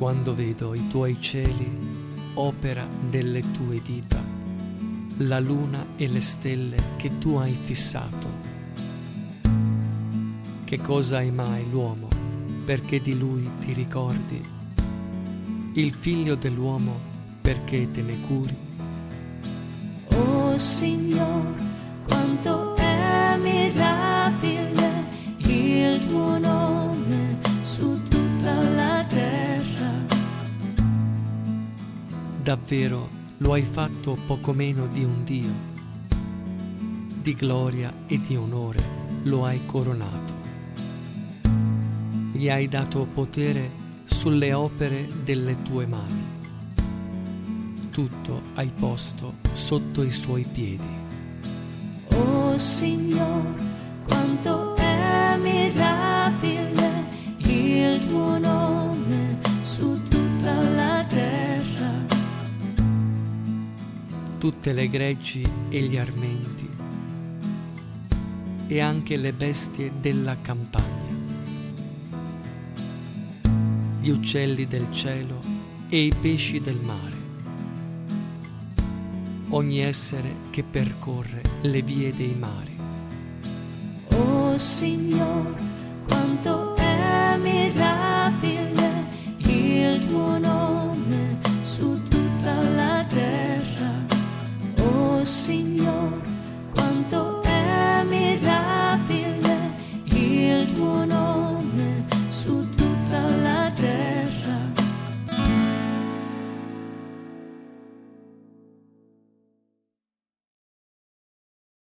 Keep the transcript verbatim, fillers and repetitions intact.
quando vedo i tuoi cieli, opera delle tue dita, la luna e le stelle che tu hai fissato. Che cosa è mai l'uomo perché di lui ti ricordi? Il figlio dell'uomo perché te ne curi? Oh Signor, quanto è mirabile il tuo nome su tutta la terra. Davvero lo hai fatto poco meno di un Dio. Di gloria e di onore lo hai coronato. Gli hai dato potere sulle opere delle tue mani. Tutto hai posto sotto i suoi piedi. Oh Signor, quanto è mirabile il tuo nome su tutta la terra. Tutte le greggi e gli armenti e anche le bestie della campagna, gli uccelli del cielo e i pesci del mare, ogni essere che percorre le vie dei mari. Oh Signor,